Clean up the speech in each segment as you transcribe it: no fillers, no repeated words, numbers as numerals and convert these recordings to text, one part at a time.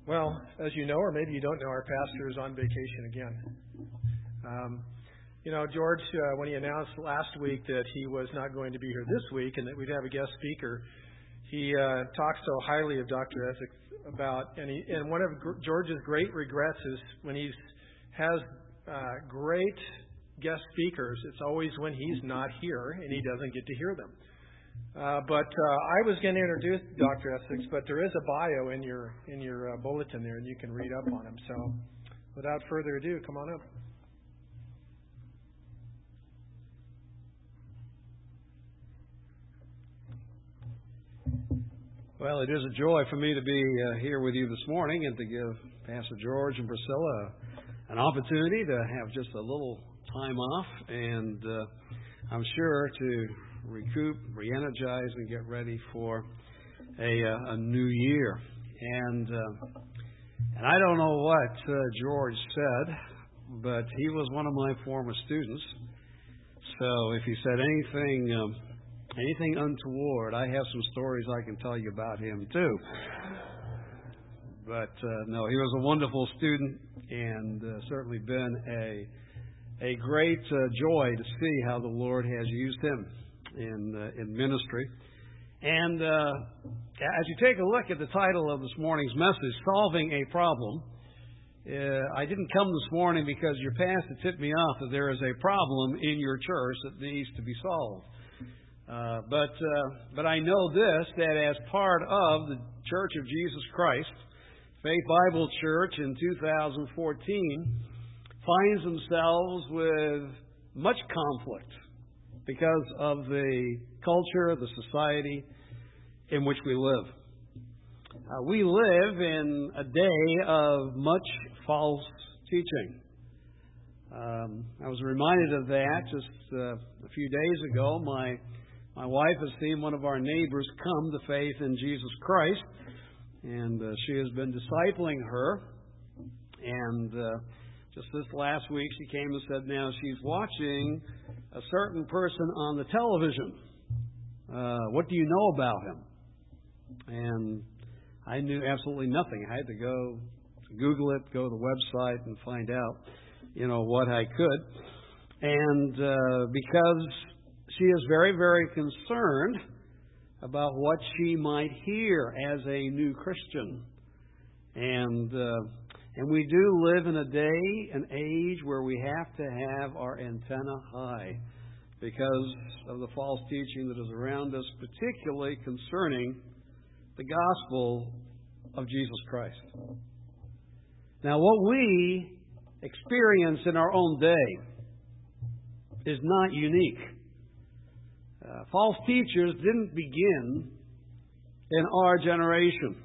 Well, as you know, or maybe you don't know, our pastor is on vacation again. George, when he announced last week that he was not going to be here this week and that we'd have a guest speaker, he talks so highly of Dr. Essex and one of George's great regrets is when he has great guest speakers, it's always when he's not here and he doesn't get to hear them. But I was going to introduce Dr. Essex, but there is a bio in your bulletin there, and you can read up on him. So, without further ado, come on up. Well, it is a joy for me to be here with you this morning and to give Pastor George and Priscilla an opportunity to have just a little time off, and I'm sure to recoup, re-energize, and get ready for a new year. And I don't know what George said, but he was one of my former students. So if he said anything untoward, I have some stories I can tell you about him too. But no, he was a wonderful student, and certainly been a great joy to see how the Lord has used him in ministry. And as you take a look at the title of this morning's message, Solving a Problem, I didn't come this morning because your pastor tipped me off that there is a problem in your church that needs to be solved. But I know this, that as part of the Church of Jesus Christ, Faith Bible Church in 2014 finds themselves with much conflict because of the culture, the society in which we live. We live in a day of much false teaching. I was reminded of that just a few days ago. My wife has seen one of our neighbors come to faith in Jesus Christ, and she has been discipling her. And just this last week, she came and said now she's watching a certain person on the television. What do you know about him? And I knew absolutely nothing. I had to go Google it, go to the website, and find out, what I could. And because she is very, very concerned about what she might hear as a new Christian. And we do live in a day, an age, where we have to have our antenna high because of the false teaching that is around us, particularly concerning the gospel of Jesus Christ. Now, what we experience in our own day is not unique. False teachers didn't begin in our generation.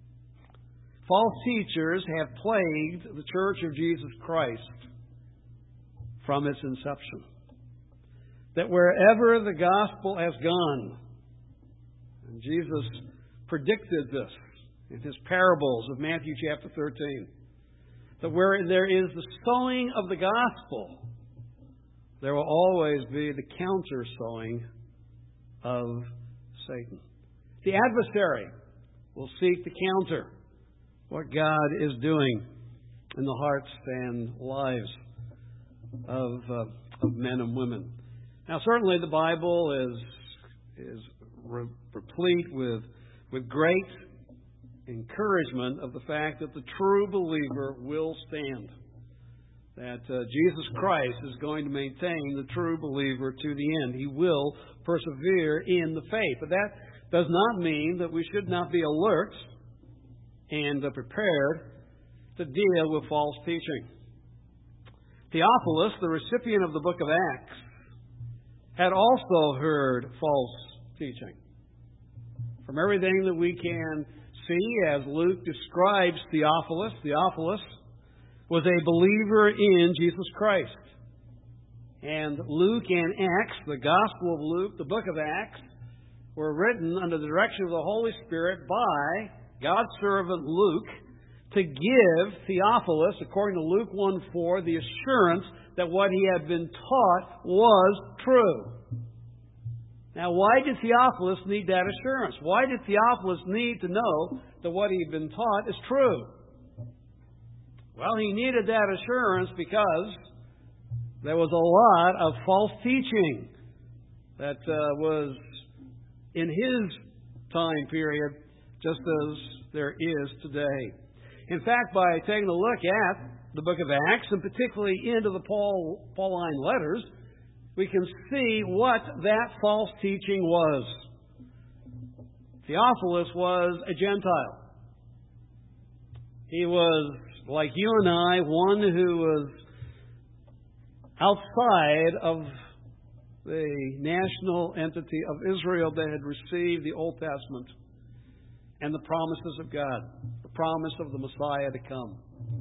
False teachers have plagued the Church of Jesus Christ from its inception. That wherever the gospel has gone, and Jesus predicted this in his parables of Matthew chapter 13, that where there is the sowing of the gospel, there will always be the counter sowing of Satan. The adversary will seek to counter what God is doing in the hearts and lives of men and women. Now, certainly the Bible is replete with great encouragement of the fact that the true believer will stand. That Jesus Christ is going to maintain the true believer to the end. He will persevere in the faith. But that does not mean that we should not be alert and prepared to deal with false teaching. Theophilus, the recipient of the book of Acts, had also heard false teaching. From everything that we can see as Luke describes Theophilus, Theophilus was a believer in Jesus Christ. And Luke and Acts, the Gospel of Luke, the book of Acts, were written under the direction of the Holy Spirit by God's servant Luke to give Theophilus, according to Luke 1:4, the assurance that what he had been taught was true. Now, why did Theophilus need that assurance? Why did Theophilus need to know that what he had been taught is true? Well, he needed that assurance because there was a lot of false teaching that was in his time period, just as there is today. In fact, by taking a look at the book of Acts, and particularly into the Pauline letters, we can see what that false teaching was. Theophilus was a Gentile. He was, like you and I, one who was outside of the national entity of Israel that had received the Old Testament and the promises of God, the promise of the Messiah to come.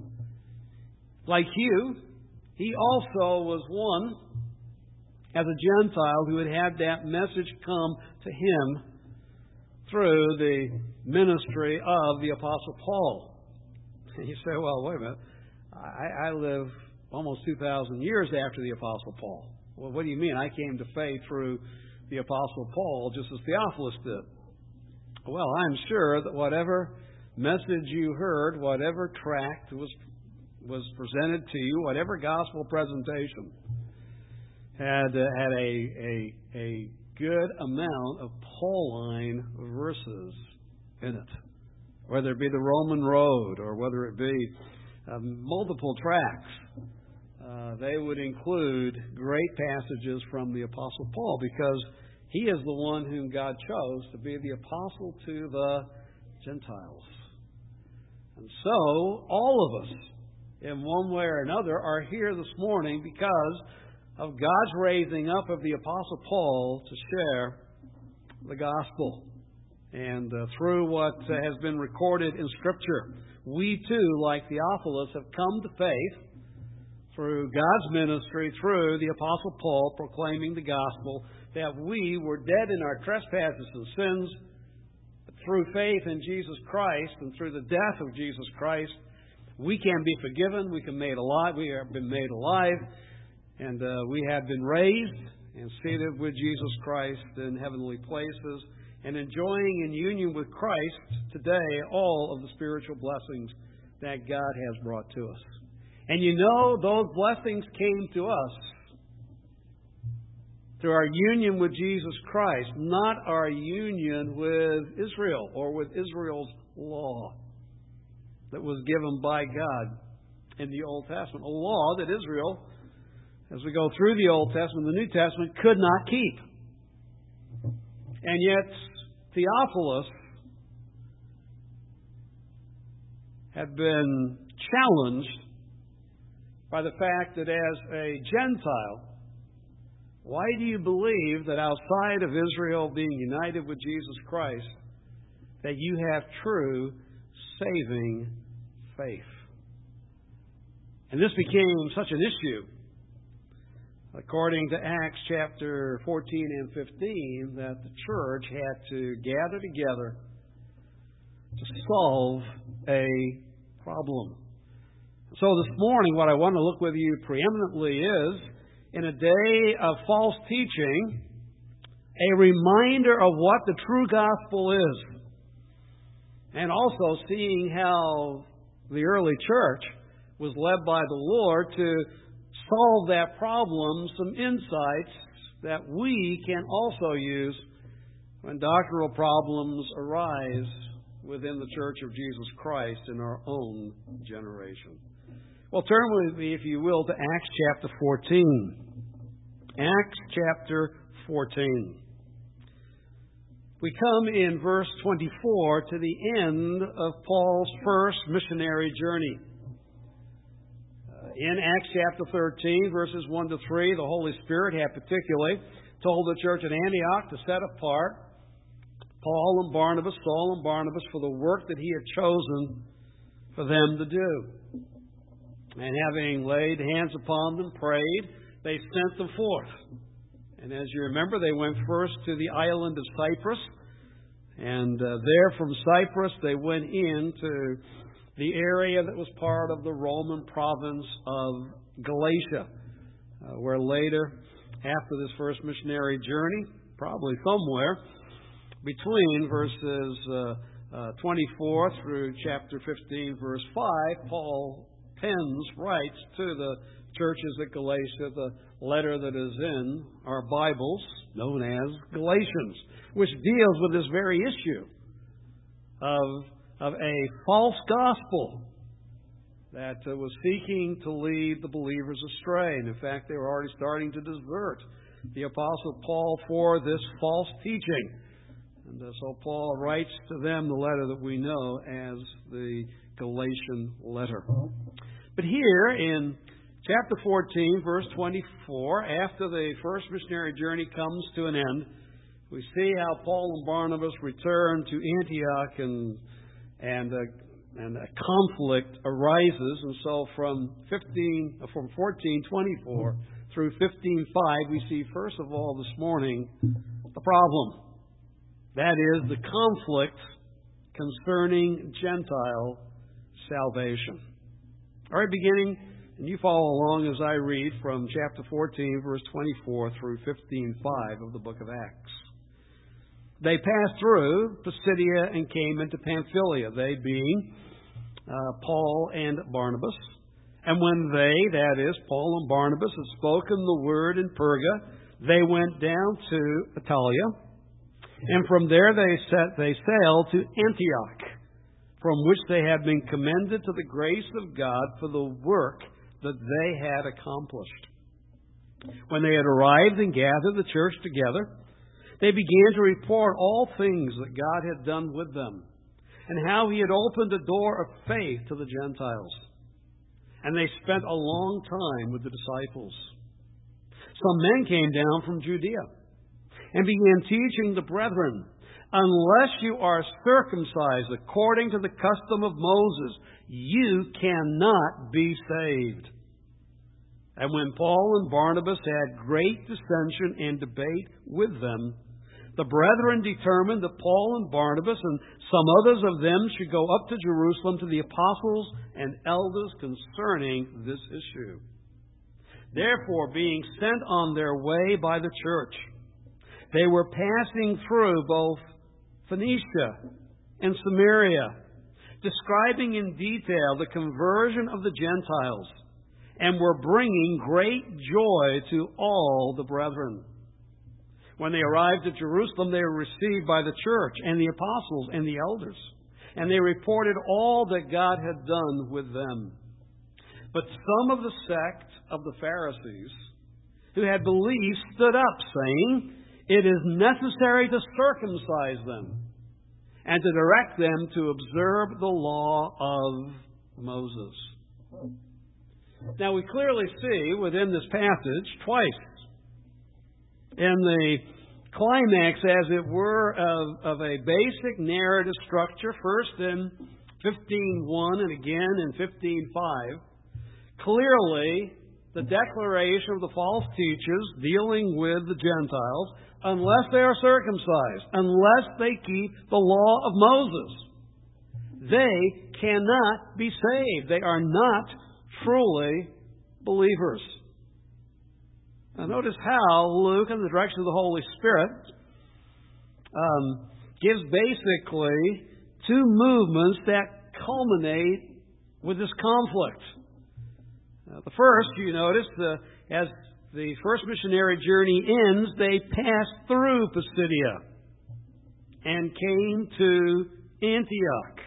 Like you, he also was one, as a Gentile, who had had that message come to him through the ministry of the Apostle Paul. And you say, well, wait a minute. I live almost 2,000 years after the Apostle Paul. Well, what do you mean? I came to faith through the Apostle Paul, just as Theophilus did. Well, I'm sure that whatever message you heard, whatever tract was presented to you, whatever gospel presentation had a good amount of Pauline verses in it, whether it be the Roman Road or whether it be multiple tracts. They would include great passages from the Apostle Paul because he is the one whom God chose to be the apostle to the Gentiles. And so, all of us, in one way or another, are here this morning because of God's raising up of the Apostle Paul to share the gospel. And through what has been recorded in Scripture, we too, like Theophilus, have come to faith through God's ministry, through the Apostle Paul proclaiming the gospel, that we were dead in our trespasses and sins. Through faith in Jesus Christ and through the death of Jesus Christ, we can be forgiven, we can be made alive, we have been made alive, and we have been raised and seated with Jesus Christ in heavenly places, and enjoying in union with Christ today all of the spiritual blessings that God has brought to us. And you know, those blessings came to us through our union with Jesus Christ, not our union with Israel or with Israel's law that was given by God in the Old Testament. A law that Israel, as we go through the Old Testament, the New Testament, could not keep. And yet, Theophilus had been challenged by the fact that as a Gentile, why do you believe that outside of Israel being united with Jesus Christ, that you have true saving faith? And this became such an issue, according to Acts chapter 14 and 15, that the church had to gather together to solve a problem. So this morning, what I want to look with you preeminently is, in a day of false teaching, a reminder of what the true gospel is. And also seeing how the early church was led by the Lord to solve that problem, some insights that we can also use when doctrinal problems arise within the Church of Jesus Christ in our own generation. Well, turn with me, if you will, to Acts chapter 14. Acts chapter 14. We come in verse 24 to the end of Paul's first missionary journey. In Acts chapter 13, verses 1 to 3, the Holy Spirit had particularly told the church at Antioch to set apart Paul and Barnabas, Saul and Barnabas, for the work that he had chosen for them to do. And having laid hands upon them, prayed, they sent them forth. And as you remember, they went first to the island of Cyprus. And there from Cyprus, they went into the area that was part of the Roman province of Galatia, where later, after this first missionary journey, probably somewhere between verses 24 through chapter 15, verse 5, Paul writes to the churches at Galatia the letter that is in our Bibles, known as Galatians, which deals with this very issue of a false gospel that was seeking to lead the believers astray. And in fact, they were already starting to desert the Apostle Paul for this false teaching. And so Paul writes to them the letter that we know as the Galatian letter. But here in chapter 14, verse 24, after the first missionary journey comes to an end, we see how Paul and Barnabas return to Antioch, and a conflict arises. And so from 14:24 through 15:5, we see first of all this morning the problem. That is the conflict concerning Gentile salvation. All right, beginning, and you follow along as I read from chapter 14, verse 24 through 15:5 of the book of Acts. They passed through Pisidia and came into Pamphylia, they being Paul and Barnabas. And when they, that is, Paul and Barnabas, had spoken the word in Perga, they went down to Attalia. And from there they sailed to Antioch, from which they had been commended to the grace of God for the work that they had accomplished. When they had arrived and gathered the church together, they began to report all things that God had done with them, and how He had opened a door of faith to the Gentiles. And they spent a long time with the disciples. Some men came down from Judea and began teaching the brethren, unless you are circumcised according to the custom of Moses, you cannot be saved. And when Paul and Barnabas had great dissension and debate with them, the brethren determined that Paul and Barnabas and some others of them should go up to Jerusalem to the apostles and elders concerning this issue. Therefore, being sent on their way by the church, they were passing through both Phoenicia and Samaria, describing in detail the conversion of the Gentiles, and were bringing great joy to all the brethren. When they arrived at Jerusalem, they were received by the church and the apostles and the elders, and they reported all that God had done with them. But some of the sect of the Pharisees who had believed stood up, saying, "It is necessary to circumcise them and to direct them to observe the law of Moses." Now we clearly see within this passage twice, in the climax, as it were, of a basic narrative structure, first in 15:1 and again in 15:5, clearly the declaration of the false teachers dealing with the Gentiles, unless they are circumcised, unless they keep the law of Moses, they cannot be saved. They are not truly believers. Now notice how Luke, in the direction of the Holy Spirit, gives basically two movements that culminate with this conflict. The first, you notice, as the first missionary journey ends, they passed through Pisidia and came to Antioch,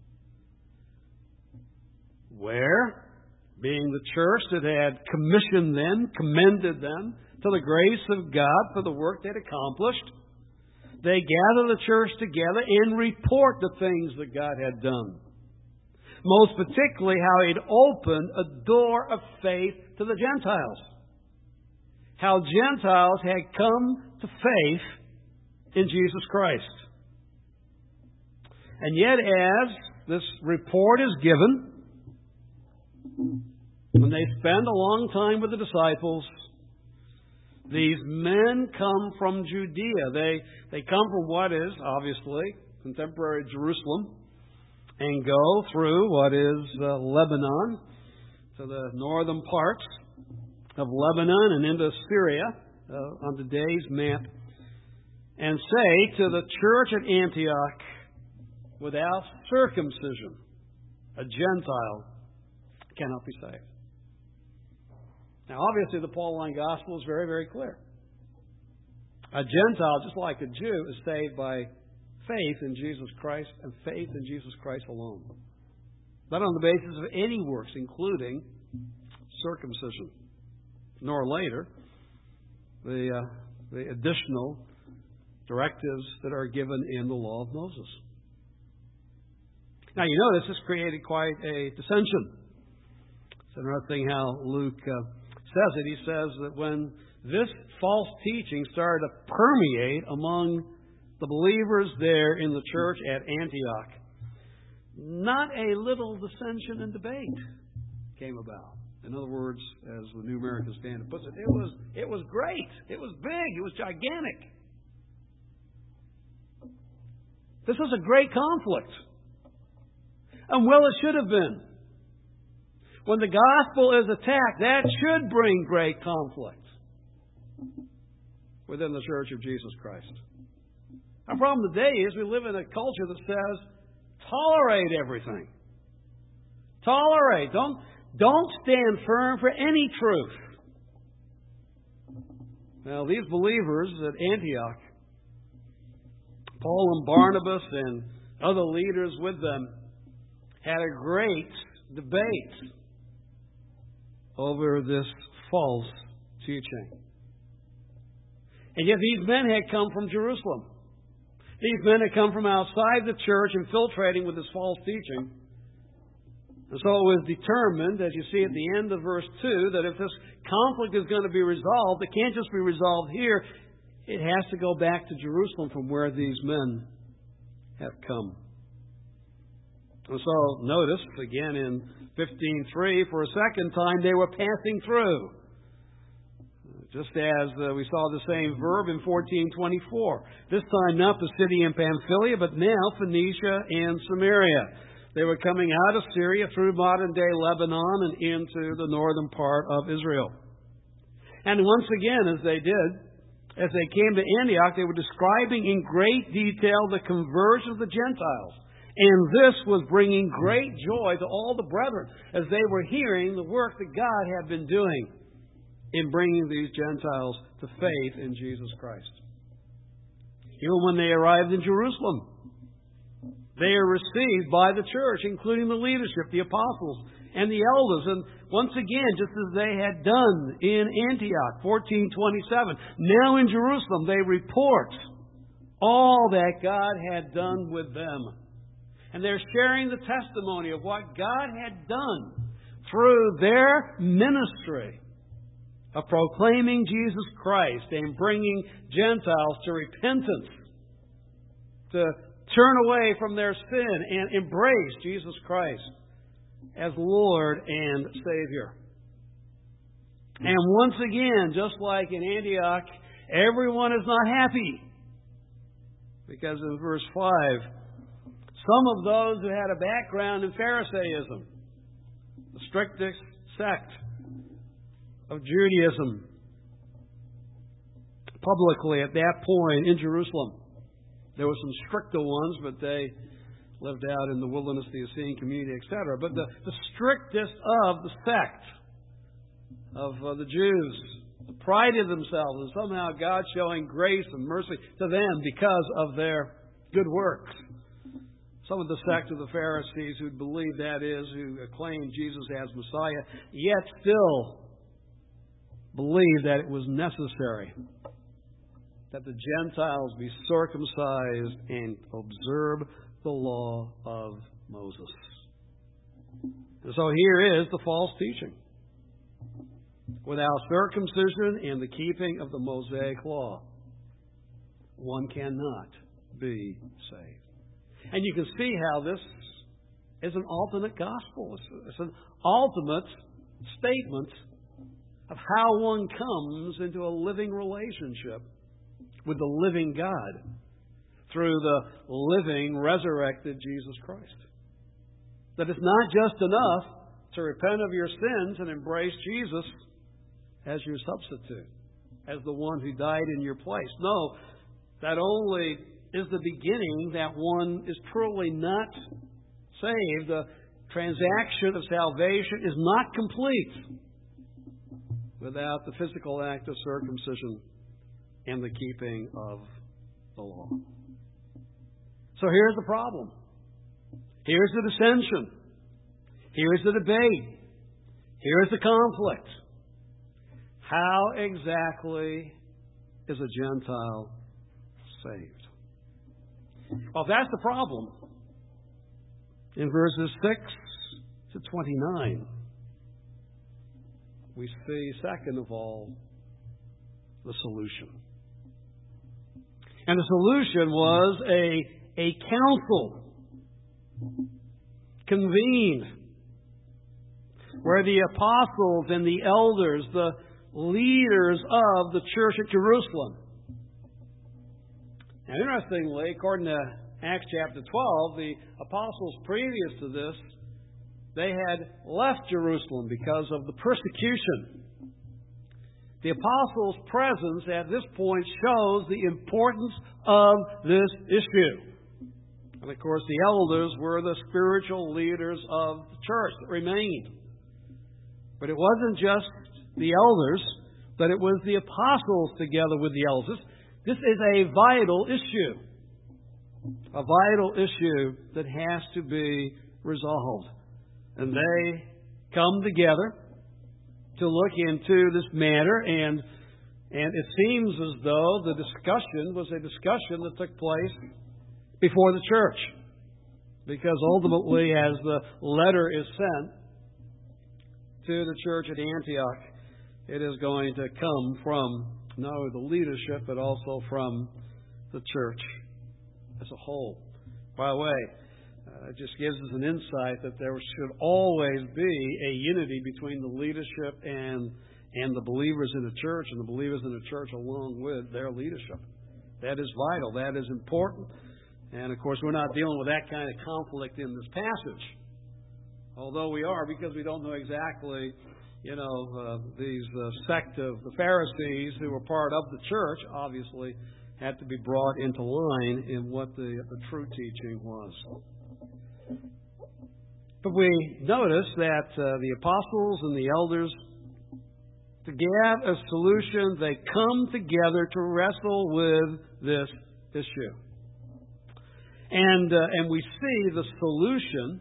where, being the church that had commissioned them, commended them to the grace of God for the work they'd accomplished, they gather the church together and report the things that God had done. Most particularly how He'd opened a door of faith to the Gentiles. How Gentiles had come to faith in Jesus Christ. And yet, as this report is given, when they spend a long time with the disciples, these men come from Judea. They come from what is, obviously, contemporary Jerusalem, and go through what is Lebanon, to the northern parts of Lebanon and into Syria, on today's map, and say to the church at Antioch, without circumcision, a Gentile, cannot be saved. Now, obviously, the Pauline gospel is very, very clear. A Gentile, just like a Jew, is saved by faith in Jesus Christ and faith in Jesus Christ alone. Not on the basis of any works, including circumcision, nor later the additional directives that are given in the law of Moses. Now, you notice this created quite a dissension. It's interesting how Luke says it. He says that when this false teaching started to permeate among the believers there in the church at Antioch, not a little dissension and debate came about. In other words, as the New American Standard puts it, it was great. It was big. It was gigantic. This was a great conflict. And well, it should have been. When the gospel is attacked, that should bring great conflict within the Church of Jesus Christ. Our problem today is we live in a culture that says, tolerate everything. Tolerate. Don't stand firm for any truth. Now, these believers at Antioch, Paul and Barnabas and other leaders with them, had a great debate over this false teaching. And yet these men had come from Jerusalem. These men had come from outside the church, infiltrating with this false teaching. And so it was determined, as you see at the end of verse 2, that if this conflict is going to be resolved, it can't just be resolved here. It has to go back to Jerusalem from where these men have come. And so notice, again in 15:3, for a second time they were passing through. Just as we saw the same verb in 14:24. This time not the city in Pamphylia, but now Phoenicia and Samaria. They were coming out of Syria through modern-day Lebanon and into the northern part of Israel. And once again, as they came to Antioch, they were describing in great detail the conversion of the Gentiles. And this was bringing great joy to all the brethren as they were hearing the work that God had been doing in bringing these Gentiles to faith in Jesus Christ. Even when they arrived in Jerusalem, they are received by the church, including the leadership, the apostles, and the elders. And once again, just as they had done in Antioch, 14:27, now in Jerusalem they report all that God had done with them. And they're sharing the testimony of what God had done through their ministry of proclaiming Jesus Christ and bringing Gentiles to repentance, to turn away from their sin and embrace Jesus Christ as Lord and Savior. And once again, just like in Antioch, everyone is not happy. Because in verse 5, some of those who had a background in Pharisaism, the strictest sect of Judaism, publicly at that point in Jerusalem. There were some stricter ones, but they lived out in the wilderness, the Essene community, etc. But the strictest of the sect of the Jews prided themselves in somehow God showing grace and mercy to them because of their good works. Some of the sect of the Pharisees who believed, that is, who acclaimed Jesus as Messiah, yet still believed that it was necessary that the Gentiles be circumcised and observe the law of Moses. And so here is the false teaching. Without circumcision and the keeping of the Mosaic law, one cannot be saved. And you can see how this is an ultimate gospel. It's an ultimate statement of how one comes into a living relationship with the living God through the living, resurrected Jesus Christ. That it's not just enough to repent of your sins and embrace Jesus as your substitute, as the one who died in your place. No, that only is the beginning that one is truly not saved. The transaction of salvation is not complete without the physical act of circumcision and the keeping of the law. So here's the problem. Here's the dissension. Here's the debate. Here's the conflict. How exactly is a Gentile saved? Well, that's the problem. In verses 6 to 29, we see, second of all, the solution. And the solution was a council convened where the apostles and the elders, the leaders of the church at Jerusalem. Now, interestingly, according to Acts chapter 12, the apostles previous to this, they had left Jerusalem because of the persecution. The apostles' presence at this point shows the importance of this issue. And of course, the elders were the spiritual leaders of the church that remained. But it wasn't just the elders, but it was the apostles together with the elders. This is a vital issue. A vital issue that has to be resolved. And they come together to look into this matter, and it seems as though the discussion was a discussion that took place before the church. Because ultimately, as the letter is sent to the church at Antioch, it is going to come from not only the leadership, but also from the church as a whole. By the way, it just gives us an insight that there should always be a unity between the leadership and the believers in the church, and the believers in the church along with their leadership. That is vital. That is important. And of course, we're not dealing with that kind of conflict in this passage. Although we are, because we don't know exactly, these sect of the Pharisees who were part of the church, obviously, had to be brought into line in what the true teaching was. But we notice that the apostles and the elders, to get a solution, they come together to wrestle with this issue. And we see the solution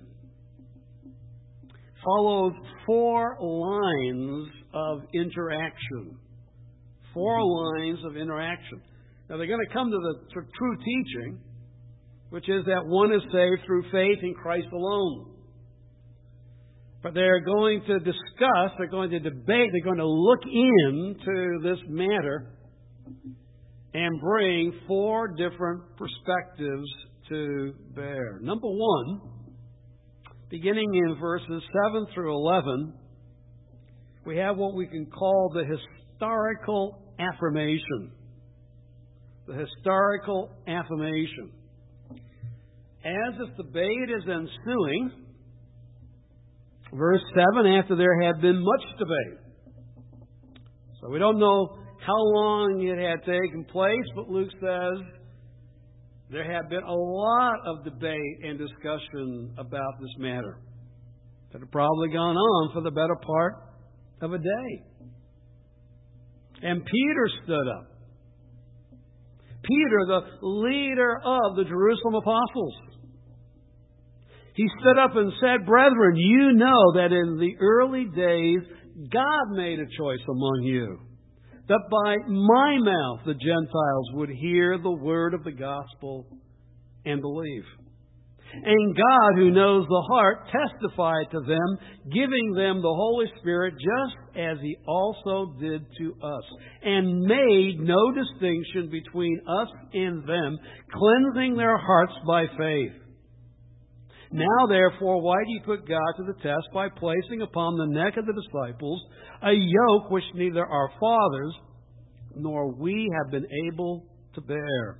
follows 4 lines of interaction. 4 lines of interaction. Now, they're going to come to the true teaching, which is that one is saved through faith in Christ alone. But they're going to discuss, they're going to debate, they're going to look into this matter and bring 4 different perspectives to bear. Number 1, beginning in verses 7 through 11, we have what we can call the historical affirmation. The historical affirmation. As this debate is ensuing, verse 7, after there had been much debate. So we don't know how long it had taken place, but Luke says there had been a lot of debate and discussion about this matter that had probably gone on for the better part of a day. And Peter stood up. Peter, the leader of the Jerusalem apostles. He stood up and said, "Brethren, you know that in the early days God made a choice among you, that by my mouth the Gentiles would hear the word of the gospel and believe. And God, who knows the heart, testified to them, giving them the Holy Spirit just as He also did to us, and made no distinction between us and them, cleansing their hearts by faith. Now, therefore, why do you put God to the test by placing upon the neck of the disciples a yoke which neither our fathers nor we have been able to bear?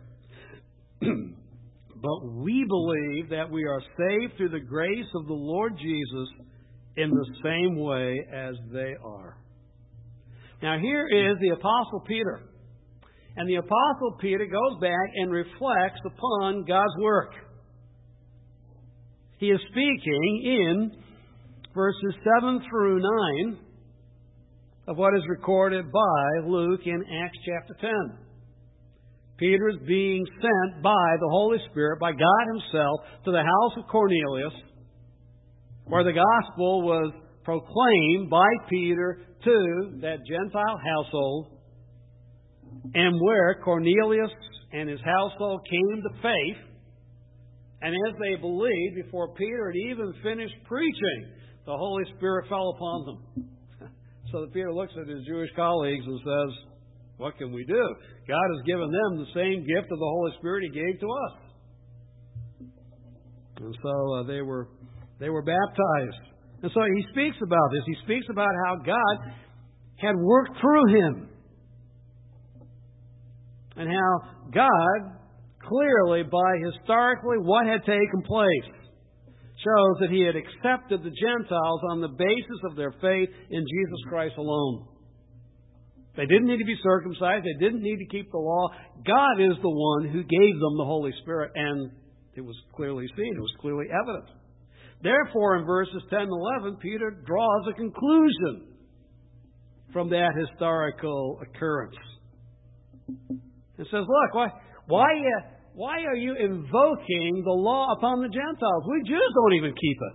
But we believe that we are saved through the grace of the Lord Jesus in the same way as they are." Now, here is the Apostle Peter. And the Apostle Peter goes back and reflects upon God's work. He is speaking in verses 7 through 9 of what is recorded by Luke in Acts chapter 10. Peter is being sent by the Holy Spirit, by God Himself, to the house of Cornelius, where the gospel was proclaimed by Peter to that Gentile household, and where Cornelius and his household came to faith. And as they believed, before Peter had even finished preaching, the Holy Spirit fell upon them. So that Peter looks at his Jewish colleagues and says, what can we do? God has given them the same gift of the Holy Spirit He gave to us. And so they were baptized. And so he speaks about this. He speaks about how God had worked through him. And how God, clearly by historically what had taken place, shows that He had accepted the Gentiles on the basis of their faith in Jesus Christ alone. They didn't need to be circumcised. They didn't need to keep the law. God is the one who gave them the Holy Spirit, and it was clearly seen. It was clearly evident. Therefore, in verses 10 and 11, Peter draws a conclusion from that historical occurrence. It says, look, why are you invoking the law upon the Gentiles? We Jews don't even keep it.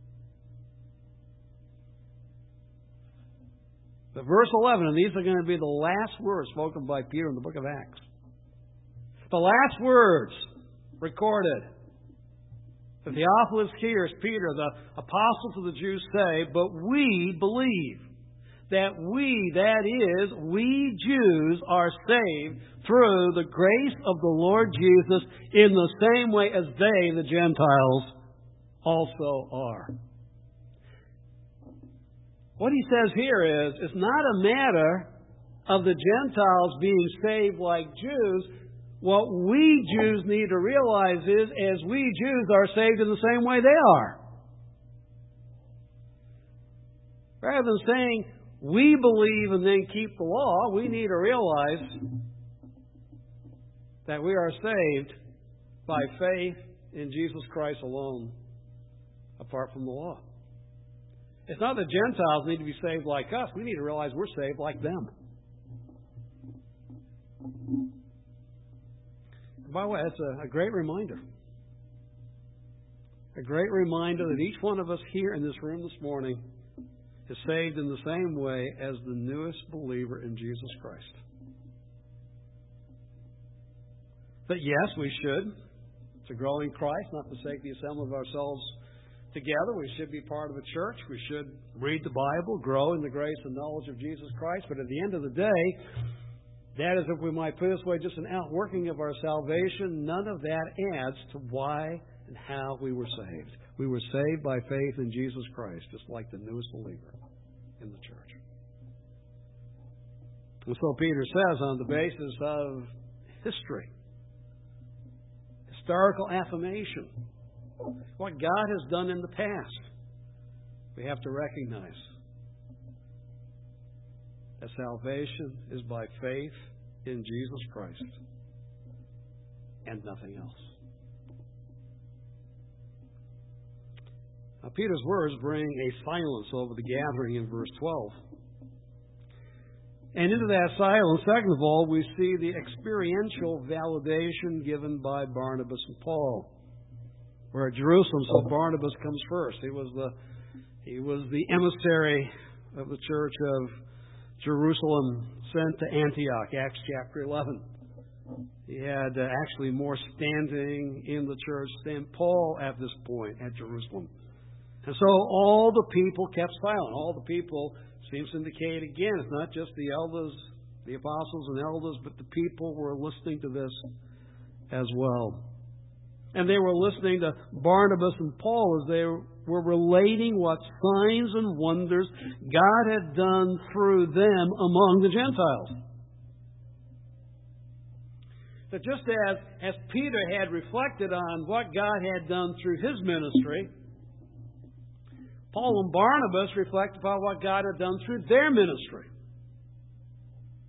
But verse 11, and these are going to be the last words spoken by Peter in the book of Acts. The last words recorded. The Theophilus hears Peter, the apostle to the Jews, say, but we believe that we Jews are saved through the grace of the Lord Jesus in the same way as they, the Gentiles, also are. What he says here is, it's not a matter of the Gentiles being saved like Jews. What we Jews need to realize is, as we Jews are saved in the same way they are. Rather than saying, we believe and then keep the law, we need to realize that we are saved by faith in Jesus Christ alone, apart from the law. It's not that Gentiles need to be saved like us. We need to realize we're saved like them. And by the way, it's a great reminder. A great reminder that each one of us here in this room this morning is saved in the same way as the newest believer in Jesus Christ. That yes, we should, to grow in Christ, not forsake the assembly of ourselves together. We should be part of a church. We should read the Bible, grow in the grace and knowledge of Jesus Christ. But at the end of the day, that is, if we might put it this way, just an outworking of our salvation. None of that adds to why and how we were saved. We were saved by faith in Jesus Christ, just like the newest believer in the church. And so Peter says, on the basis of history, historical affirmation, what God has done in the past, we have to recognize that salvation is by faith in Jesus Christ and nothing else. Now, Peter's words bring a silence over the gathering in verse 12. And into that silence, second of all, we see the experiential validation given by Barnabas and Paul. We're at Jerusalem, so Barnabas comes first. He was the emissary of the church of Jerusalem sent to Antioch, Acts chapter 11. He had actually more standing in the church than Paul at this point at Jerusalem. And so all the people kept silent. All the people, seems to indicate again, it's not just the elders, the apostles and elders, but the people were listening to this as well. And they were listening to Barnabas and Paul as they were relating what signs and wonders God had done through them among the Gentiles. But just as Peter had reflected on what God had done through his ministry, Paul and Barnabas reflect upon what God had done through their ministry.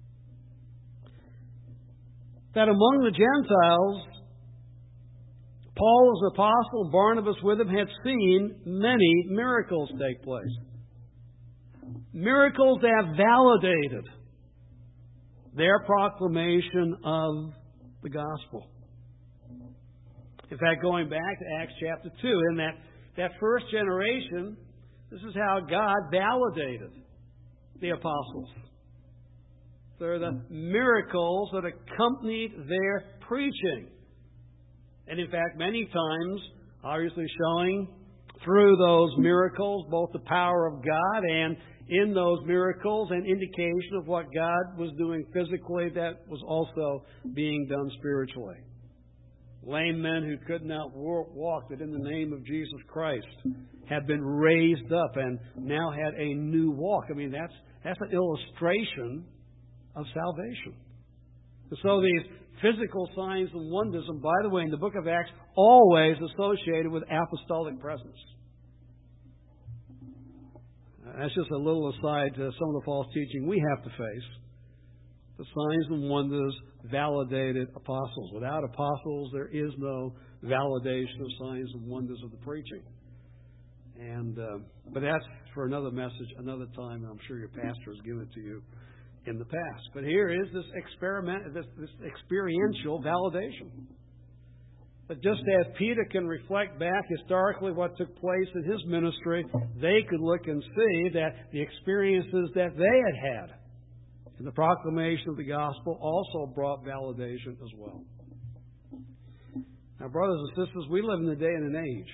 That among the Gentiles, Paul as an apostle and Barnabas with him had seen many miracles take place. Miracles that have validated their proclamation of the gospel. In fact, going back to Acts chapter 2, in that first generation, this is how God validated the apostles. They're the miracles that accompanied their preaching. And in fact, many times, obviously showing through those miracles both the power of God, and in those miracles an indication of what God was doing physically that was also being done spiritually. Lame men who could not walk, that in the name of Jesus Christ had been raised up and now had a new walk. I mean, that's an illustration of salvation. And so these physical signs and wonders, and by the way, in the book of Acts, always associated with apostolic presence. That's just a little aside to some of the false teaching we have to face. The signs and wonders validated apostles. Without apostles, there is no validation of signs and wonders of the preaching. But that's for another message, another time. I'm sure your pastor has given it to you in the past. But here is this experiential validation. But just as Peter can reflect back historically what took place in his ministry, they could look and see that the experiences that they had in the proclamation of the gospel also brought validation as well. Now, brothers and sisters, we live in a day and an age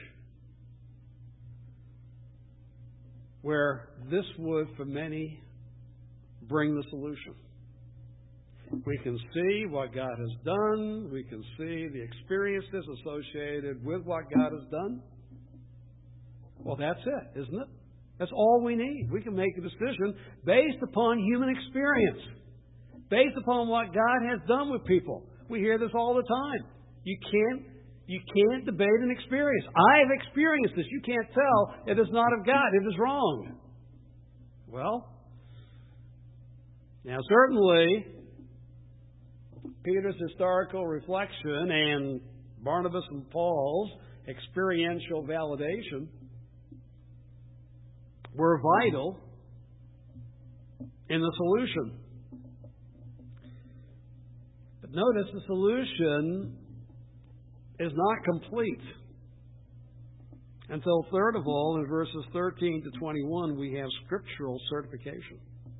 where this would, for many, bring the solution. We can see what God has done. We can see the experiences associated with what God has done. Well, that's it, isn't it? That's all we need. We can make a decision based upon human experience, based upon what God has done with people. We hear this all the time. You can't debate an experience. I have experienced this. You can't tell it is not of God. It is wrong. Well, now certainly Peter's historical reflection and Barnabas and Paul's experiential validation were vital in the solution. But notice the solution is not complete until, third of all, in verses 13 to 21, we have scriptural certification.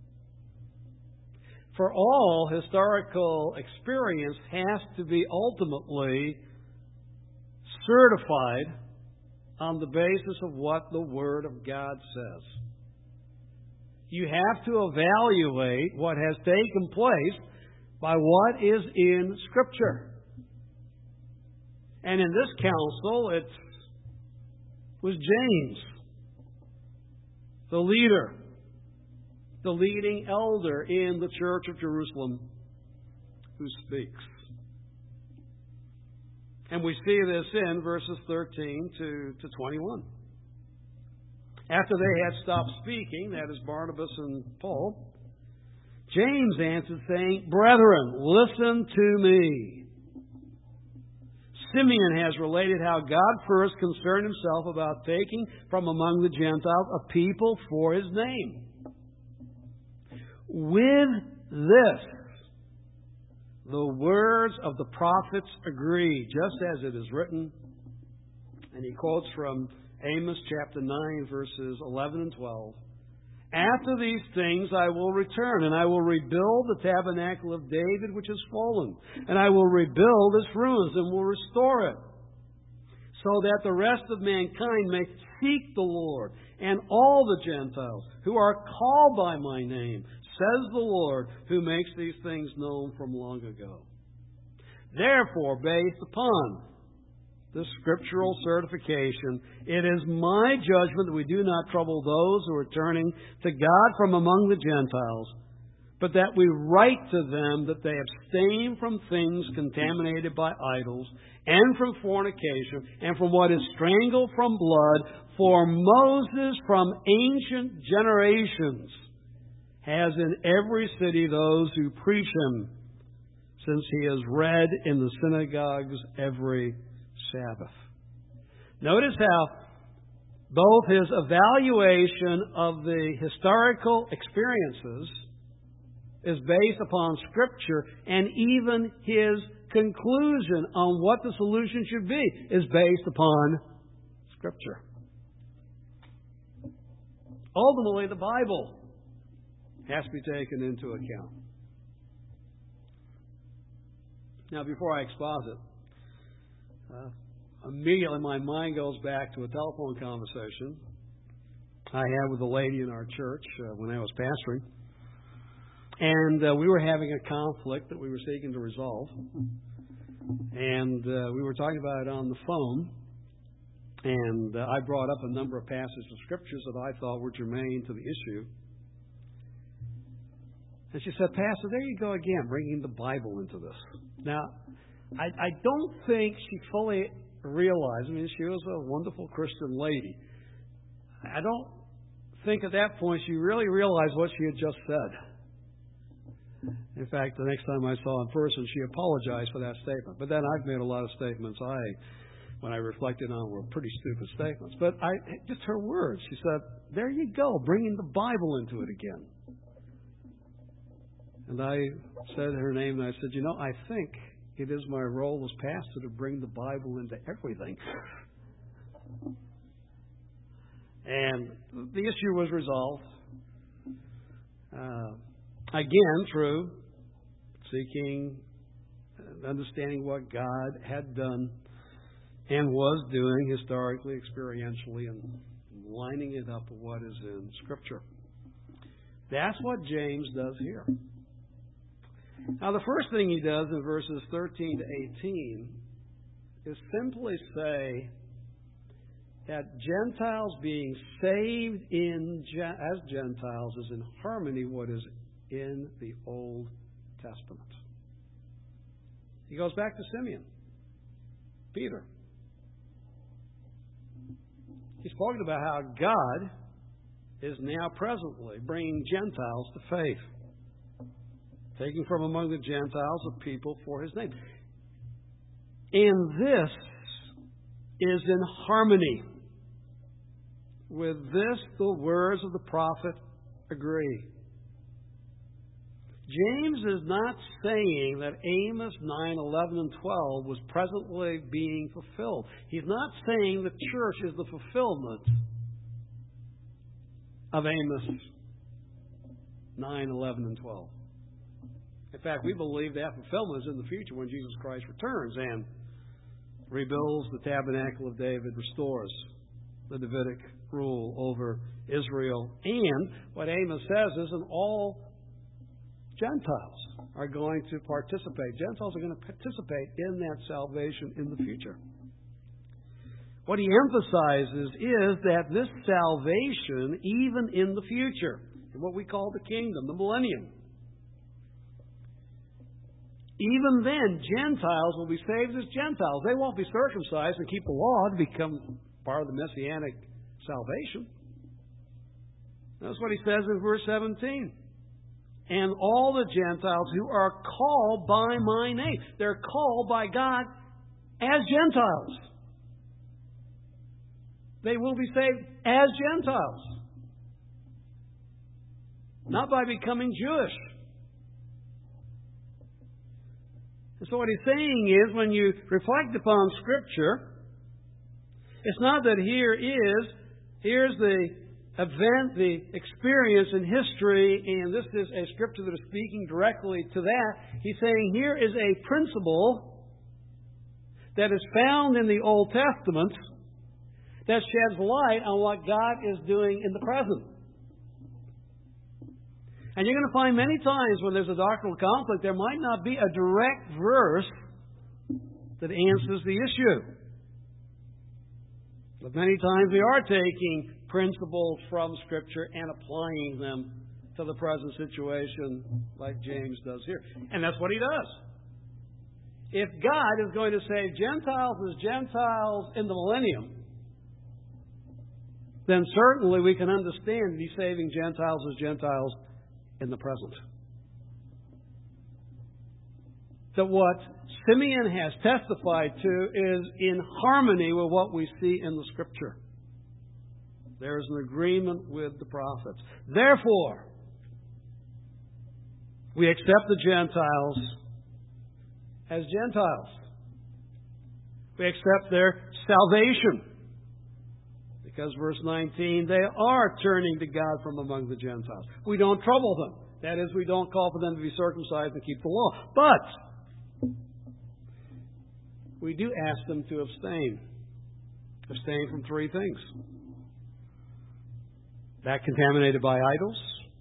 For all historical experience has to be ultimately certified on the basis of what the Word of God says. You have to evaluate what has taken place by what is in Scripture. And in this council, it was James, the leader, the leading elder in the Church of Jerusalem, who speaks. And we see this in verses 13 to 21. After they had stopped speaking, that is Barnabas and Paul, James answered, saying, "Brethren, listen to me. Simeon has related how God first concerned himself about taking from among the Gentiles a people for his name. With this, the words of the prophets agree, just as it is written." And he quotes from Amos chapter 9, verses 11 and 12. "After these things I will return, and I will rebuild the tabernacle of David which is fallen, and I will rebuild its ruins and will restore it, so that the rest of mankind may seek the Lord, and all the Gentiles who are called by my name, says the Lord, who makes these things known from long ago." Therefore, based upon this scriptural certification, it is my judgment that we do not trouble those who are turning to God from among the Gentiles, but that we write to them that they abstain from things contaminated by idols, and from fornication, and from what is strangled from blood. For Moses from ancient generations has in every city those who preach him, since he is read in the synagogues every Sabbath. Notice how both his evaluation of the historical experiences is based upon Scripture, and even his conclusion on what the solution should be is based upon Scripture. Ultimately, the Bible has to be taken into account. Now, before I exposit, immediately my mind goes back to a telephone conversation I had with a lady in our church when I was pastoring. And we were having a conflict that we were seeking to resolve. And we were talking about it on the phone. And I brought up a number of passages of Scriptures that I thought were germane to the issue. And she said, Pastor, there you go again, bringing the Bible into this. Now, I don't think she fully realized. I mean, she was a wonderful Christian lady. I don't think at that point she really realized what she had just said. In fact, the next time I saw her in person, she apologized for that statement. But then I've made a lot of statements when I reflected on, were pretty stupid statements. But just her words. She said, there you go, bringing the Bible into it again. And I said her name, and I said, I think it is my role as pastor to bring the Bible into everything. And the issue was resolved. Again, through seeking, understanding what God had done and was doing historically, experientially, and lining it up with what is in Scripture. That's what James does here. Now, the first thing he does in verses 13 to 18 is simply say that Gentiles being saved as Gentiles is in harmony what is in the Old Testament. He goes back to Simeon, Peter. He's spoken about how God is now presently bringing Gentiles to faith, taking from among the Gentiles a people for His name. And this is in harmony. With this, the words of the prophet agree. James is not saying that Amos 9, 11, and 12 was presently being fulfilled. He's not saying the church is the fulfillment of Amos 9, 11, and 12. In fact, we believe that fulfillment is in the future when Jesus Christ returns and rebuilds the tabernacle of David, restores the Davidic rule over Israel. And what Amos says is, and all Gentiles are going to participate. Gentiles are going to participate in that salvation in the future. What he emphasizes is that this salvation, even in the future, in what we call the kingdom, the millennium, even then, Gentiles will be saved as Gentiles. They won't be circumcised and keep the law to become part of the messianic salvation. That's what he says in verse 17. And all the Gentiles who are called by my name. They're called by God as Gentiles. They will be saved as Gentiles. Not by becoming Jewish. And so what he's saying is, when you reflect upon Scripture, it's not that here's the event, the experience in history, and this is a Scripture that is speaking directly to that. He's saying here is a principle that is found in the Old Testament that sheds light on what God is doing in the present. And you're going to find many times when there's a doctrinal conflict, there might not be a direct verse that answers the issue. But many times we are taking principles from Scripture and applying them to the present situation like James does here. And that's what he does. If God is going to save Gentiles as Gentiles in the millennium, then certainly we can understand that He's saving Gentiles as Gentiles in the present. That what Simeon has testified to is in harmony with what we see in the Scripture. There is an agreement with the prophets. Therefore, we accept the Gentiles as Gentiles. We accept their salvation. Because verse 19, they are turning to God from among the Gentiles. We don't trouble them. That is, we don't call for them to be circumcised and keep the law. But we do ask them to abstain. Abstain from three things. That contaminated by idols,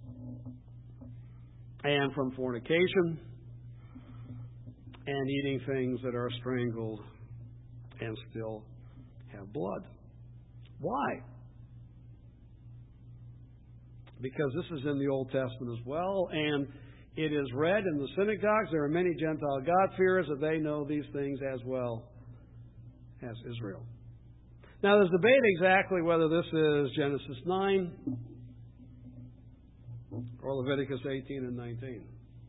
and from fornication, and eating things that are strangled and still have blood. Why? Because this is in the Old Testament as well, and it is read in the synagogues. There are many Gentile God-fearers that they know these things as well as Israel. Now, there's debate exactly whether this is Genesis 9 or Leviticus 18 and 19.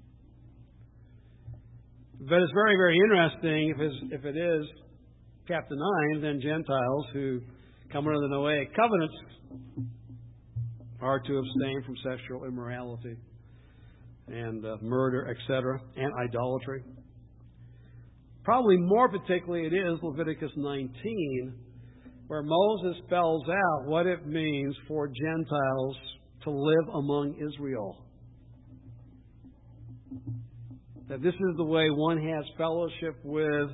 But it's very, very interesting if it is chapter 9, then Gentiles who come under the Noahic covenants are to abstain from sexual immorality and murder, etc., and idolatry. Probably more particularly it is Leviticus 19, where Moses spells out what it means for Gentiles to live among Israel. That this is the way one has fellowship with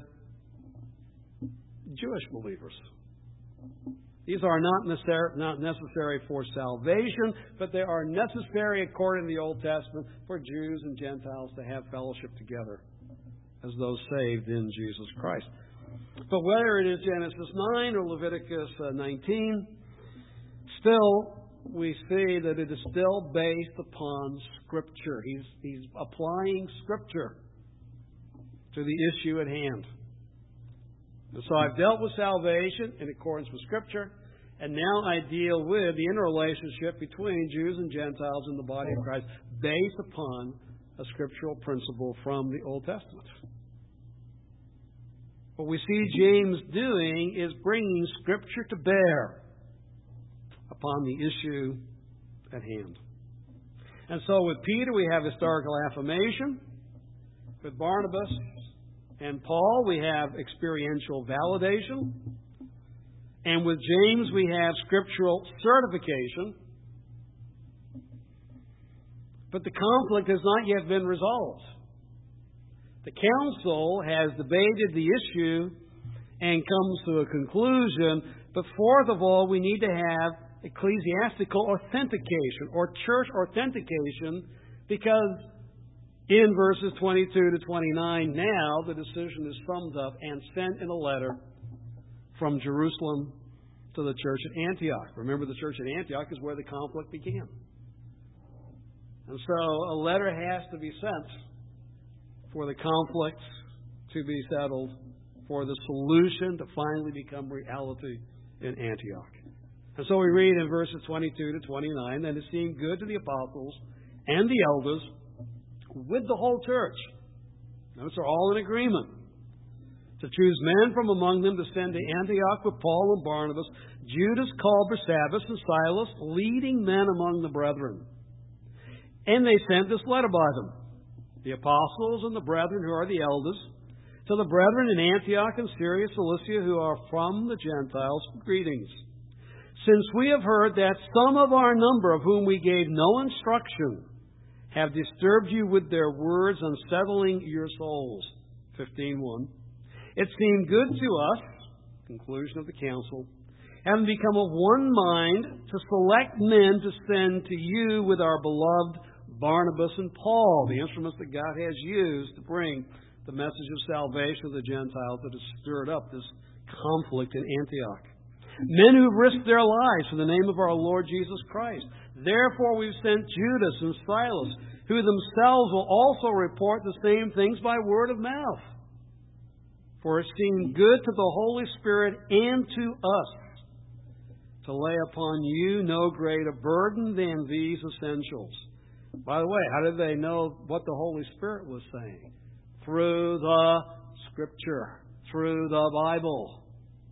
Jewish believers. These are not necessary for salvation, but they are necessary according to the Old Testament for Jews and Gentiles to have fellowship together as those saved in Jesus Christ. But whether it is Genesis 9 or Leviticus 19, still we see that it is still based upon Scripture. He's applying Scripture to the issue at hand. And so I've dealt with salvation in accordance with Scripture, and now I deal with the interrelationship between Jews and Gentiles in the body of Christ based upon a scriptural principle from the Old Testament. What we see James doing is bringing Scripture to bear upon the issue at hand. And so with Peter we have historical affirmation. With Barnabas and Paul we have experiential validation. And with James we have scriptural certification. But the conflict has not yet been resolved. The council has debated the issue and comes to a conclusion. But fourth of all, we need to have ecclesiastical authentication or church authentication, because in verses 22 to 29 now the decision is summed up and sent in a letter from Jerusalem to the church at Antioch. Remember, the church at Antioch is where the conflict began. And so a letter has to be sent for the conflict to be settled, for the solution to finally become reality in Antioch. And so we read in verses 22 to 29 that it seemed good to the apostles and the elders with the whole church. Notice they're all in agreement. To choose men from among them to send to Antioch with Paul and Barnabas, Judas called Barsabbas and Silas, leading men among the brethren. And they sent this letter by them, the apostles and the brethren who are the elders, to the brethren in Antioch and Syria, Cilicia, who are from the Gentiles, greetings. Since we have heard that some of our number, of whom we gave no instruction, have disturbed you with their words, unsettling your souls. 15:1. It seemed good to us, conclusion of the council, having become of one mind, to select men to send to you with our beloved Barnabas and Paul, the instruments that God has used to bring the message of salvation to the Gentiles that has stirred up this conflict in Antioch. Men who've risked their lives for the name of our Lord Jesus Christ. Therefore we've sent Judas and Silas, who themselves will also report the same things by word of mouth. For it seemed good to the Holy Spirit and to us to lay upon you no greater burden than these essentials. By the way, how did they know what the Holy Spirit was saying? Through the Scripture, through the Bible.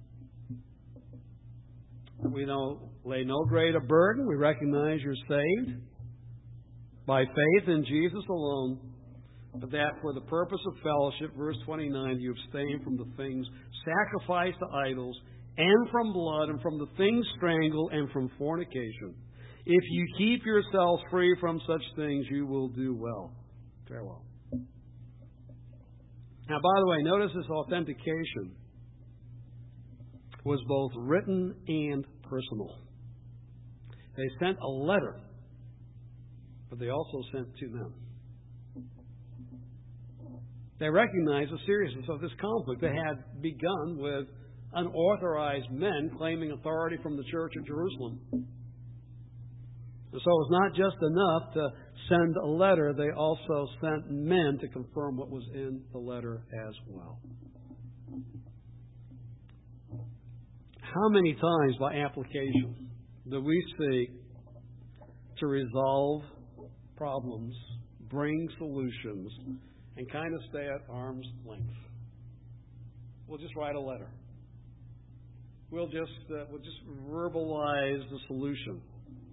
We lay no greater burden. We recognize you're saved by faith in Jesus alone, but that for the purpose of fellowship, verse 29, you abstain from the things sacrificed to idols, and from blood, and from the things strangled, and from fornication. If you keep yourselves free from such things, you will do well. Farewell. Now, by the way, notice this authentication was both written and personal. They sent a letter, but they also sent two men. They recognized the seriousness of this conflict. They had begun with unauthorized men claiming authority from the Church of Jerusalem. And so it was not just enough to send a letter, they also sent men to confirm what was in the letter as well. How many times by application do we seek to resolve problems, bring solutions, and kind of stay at arm's length? We'll just write a letter. We'll just verbalize the solution.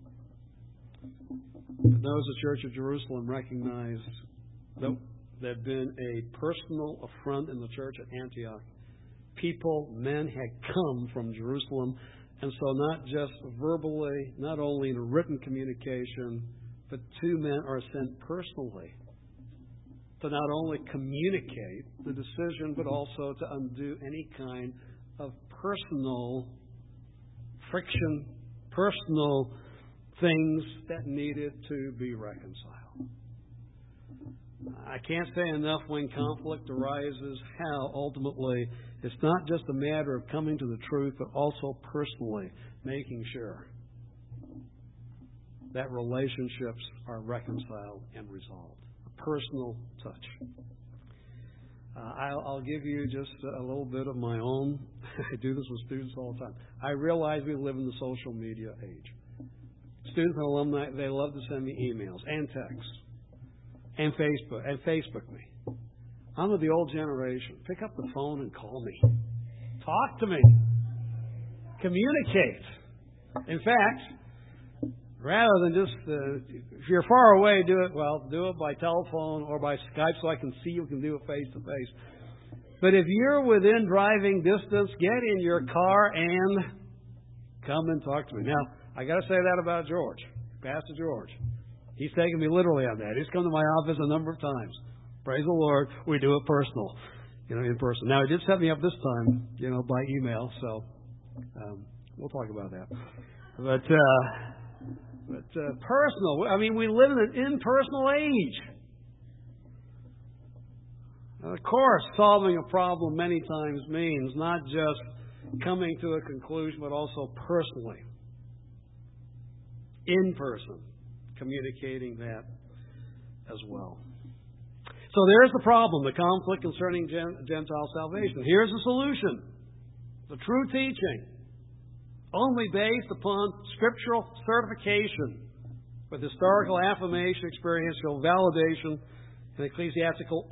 But those of the Church of Jerusalem recognized that there had been a personal affront in the church at Antioch. Men had come from Jerusalem, and so not just verbally, not only in a written communication, but two men are sent personally to not only communicate the decision, but also to undo any kind of personal friction, personal things that needed to be reconciled. I can't say enough when conflict arises how ultimately it's not just a matter of coming to the truth, but also personally making sure that relationships are reconciled and resolved. A personal touch. I'll give you just a little bit of my own. I do this with students all the time. I realize we live in the social media age. Students and alumni, they love to send me emails and texts and Facebook me. I'm of the old generation. Pick up the phone and call me. Talk to me. Communicate. In fact, rather than just, if you're far away, do it by telephone or by Skype so I can see you, can do it face to face. But if you're within driving distance, get in your car and come and talk to me. Now, I got to say that about George, Pastor George. He's taken me literally on that. He's come to my office a number of times. Praise the Lord. We do it personal, in person. Now, he did set me up this time, by email, so we'll talk about that. But personal. I mean, we live in an impersonal age. And of course, solving a problem many times means not just coming to a conclusion, but also personally, in person, communicating that as well. So there's the problem, the conflict concerning Gentile salvation. Here's the solution. The true teaching, only based upon scriptural certification with historical affirmation, experiential validation, and ecclesiastical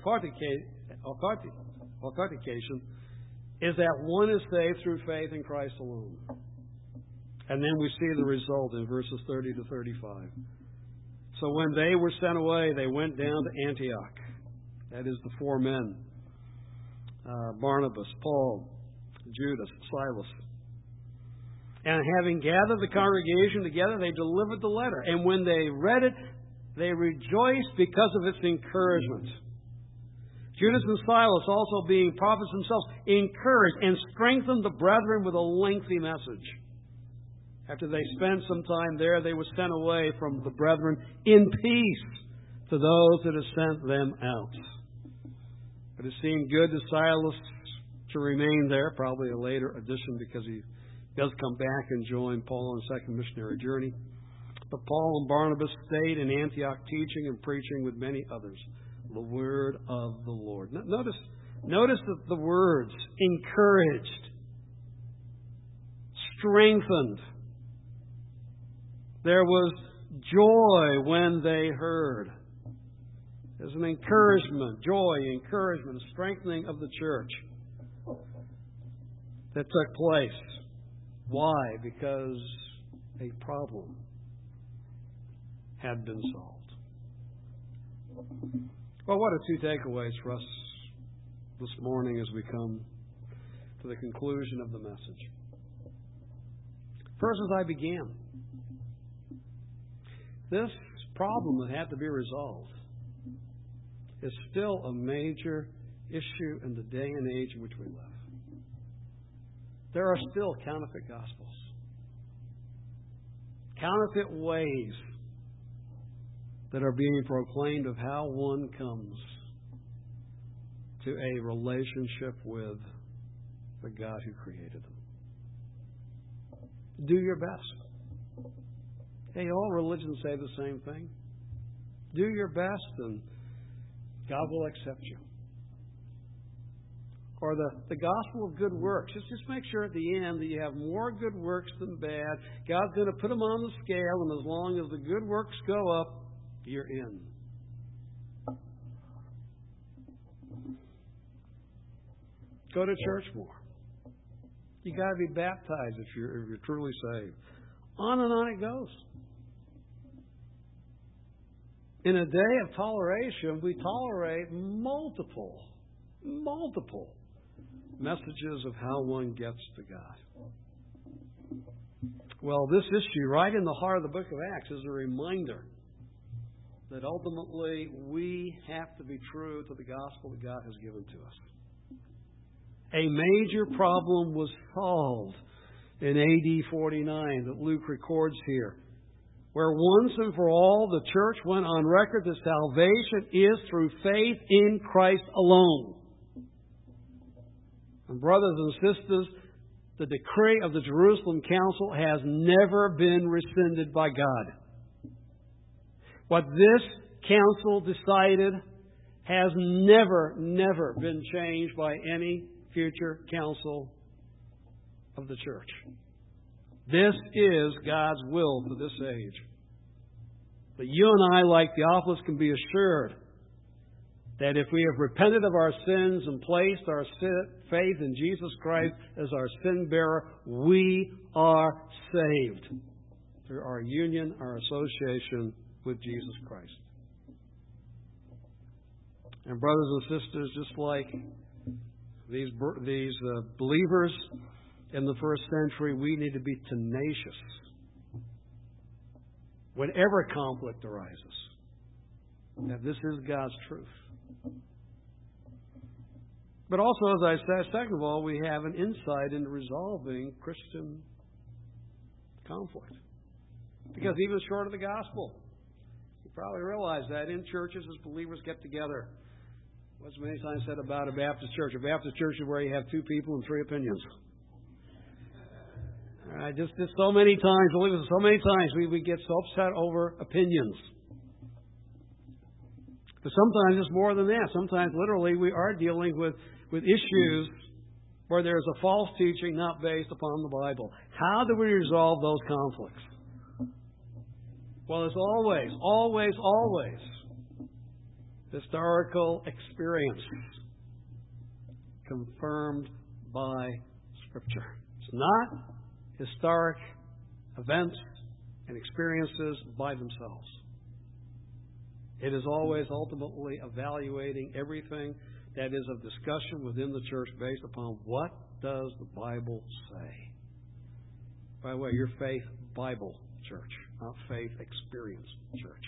authentication, is that one is saved through faith in Christ alone. And then we see the result in verses 30 to 35. So when they were sent away, they went down to Antioch. That is the four men, Barnabas, Paul, Judas, Silas. And having gathered the congregation together, they delivered the letter. And when they read it, they rejoiced because of its encouragement. Judas and Silas, also being prophets themselves, encouraged and strengthened the brethren with a lengthy message. After they spent some time there, they were sent away from the brethren in peace to those that had sent them out. But it seemed good to Silas to remain there, probably a later addition because he does come back and join Paul on a second missionary journey. But Paul and Barnabas stayed in Antioch teaching and preaching with many others the word of the Lord. Notice that the words encouraged, strengthened. There was joy when they heard. as an encouragement, joy, encouragement, strengthening of the church that took place. Why? Because a problem had been solved. Well, what are two takeaways for us this morning as we come to the conclusion of the message? First, as I began, this problem that had to be resolved is still a major issue in the day and age in which we live. There are still counterfeit gospels, counterfeit ways that are being proclaimed of how one comes to a relationship with the God who created them. Do your best. Hey, all religions say the same thing. Do your best and God will accept you. Or the gospel of good works. Just make sure at the end that you have more good works than bad. God's going to put them on the scale, and as long as the good works go up, you're in. Go to church more. You got to be baptized if you're truly saved. On and on it goes. In a day of toleration, we tolerate multiple messages of how one gets to God. Well, this issue, right in the heart of the book of Acts, is a reminder that ultimately we have to be true to the gospel that God has given to us. A major problem was solved in AD 49 that Luke records here, where once and for all the church went on record that salvation is through faith in Christ alone. And brothers and sisters, the decree of the Jerusalem Council has never been rescinded by God. What this council decided has never been changed by any future council of the church. This is God's will for this age. But you and I, like Theophilus, can be assured that if we have repented of our sins and placed our faith in Jesus Christ as our sin bearer, we are saved through our union, our association with Jesus Christ. And brothers and sisters, just like these believers in the first century, we need to be tenacious whenever conflict arises. That this is God's truth. But also, as I said, second of all, we have an insight into resolving Christian conflict. Because even short of the gospel, you probably realize that in churches as believers get together, what's many times said about a Baptist church? A Baptist church is where you have two people and three opinions. All right, just so many times, believers, so many times we get so upset over opinions. But sometimes it's more than that. Sometimes, literally, we are dealing with issues where there's a false teaching not based upon the Bible. How do we resolve those conflicts? Well, it's always historical experience confirmed by Scripture. It's not historic events and experiences by themselves. It is always ultimately evaluating everything that is of discussion within the church based upon what does the Bible say. By the way, your faith Bible church, not faith experience church.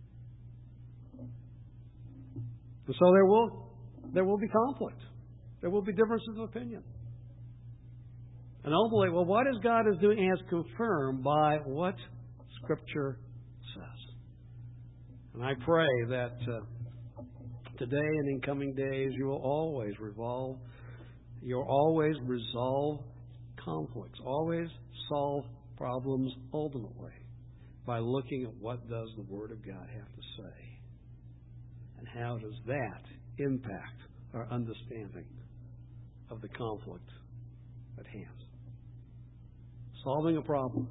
And so there will be conflict. There will be differences of opinion. And ultimately, well, what is God is doing as confirmed by what Scripture says. And I pray that today and in coming days you will always resolve conflicts, always solve problems ultimately by looking at what does the Word of God have to say and how does that impact our understanding of the conflict at hand. Solving a problem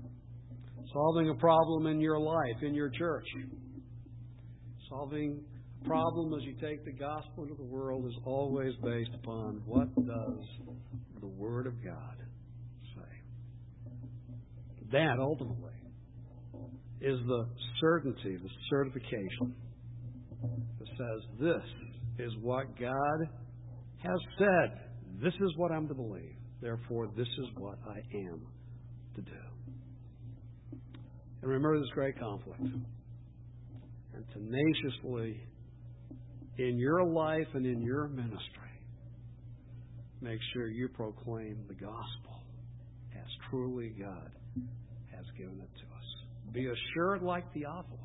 in your life, in your church. Solving The problem as you take the gospel into the world is always based upon what does the Word of God say. That ultimately is the certainty, the certification that says this is what God has said. This is what I'm to believe. Therefore, this is what I am to do. And remember this great conflict. And tenaciously, in your life and in your ministry, make sure you proclaim the gospel as truly God has given it to us. Be assured, like Theophilus,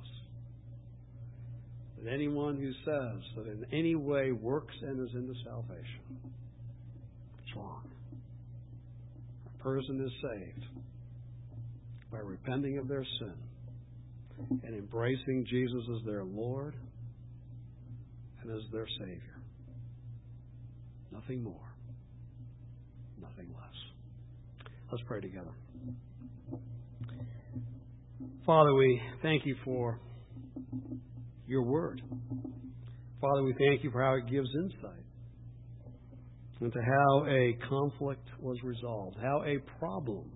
that anyone who says that in any way works and is into salvation, it's wrong. A person is saved by repenting of their sin and embracing Jesus as their Lord and as their Savior. Nothing more, nothing less. Let's pray together. Father, we thank you for your word. Father, we thank you for how it gives insight into how a conflict was resolved, how a problem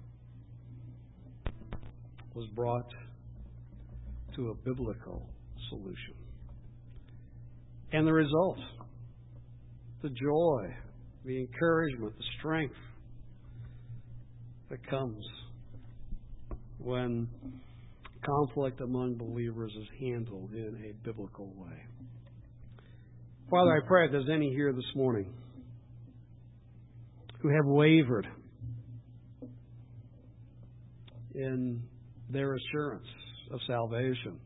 was brought to a biblical solution. And the result, the joy, the encouragement, the strength that comes when conflict among believers is handled in a biblical way. Father, I pray if there's any here this morning who have wavered in their assurance of salvation,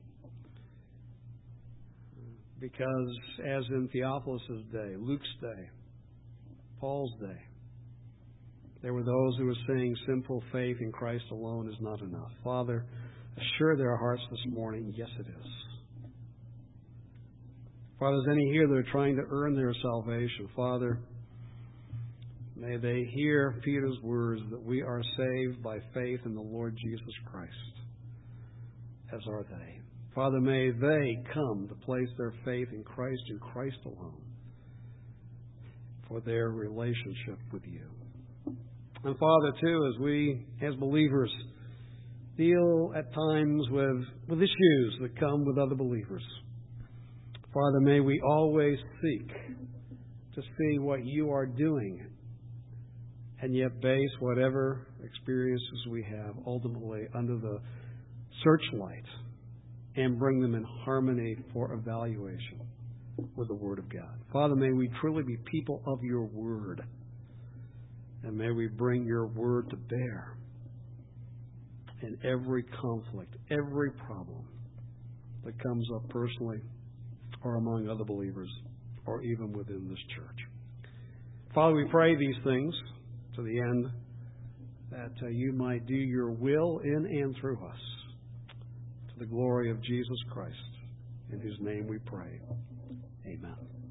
because as in Theophilus' day, Luke's day, Paul's day, there were those who were saying simple faith in Christ alone is not enough. Father, assure their hearts this morning, yes it is. Father, there's any here that are trying to earn their salvation. Father, may they hear Peter's words that we are saved by faith in the Lord Jesus Christ, as are they. Father, may they come to place their faith in Christ and Christ alone for their relationship with you. And Father, too, as we, as believers, deal at times with issues that come with other believers, Father, may we always seek to see what you are doing and yet base whatever experiences we have ultimately under the searchlight and bring them in harmony for evaluation with the Word of God. Father, may we truly be people of your Word, and may we bring your Word to bear in every conflict, every problem that comes up personally or among other believers or even within this church. Father, we pray these things to the end that you might do your will in and through us, to the glory of Jesus Christ, in whose name we pray. Amen.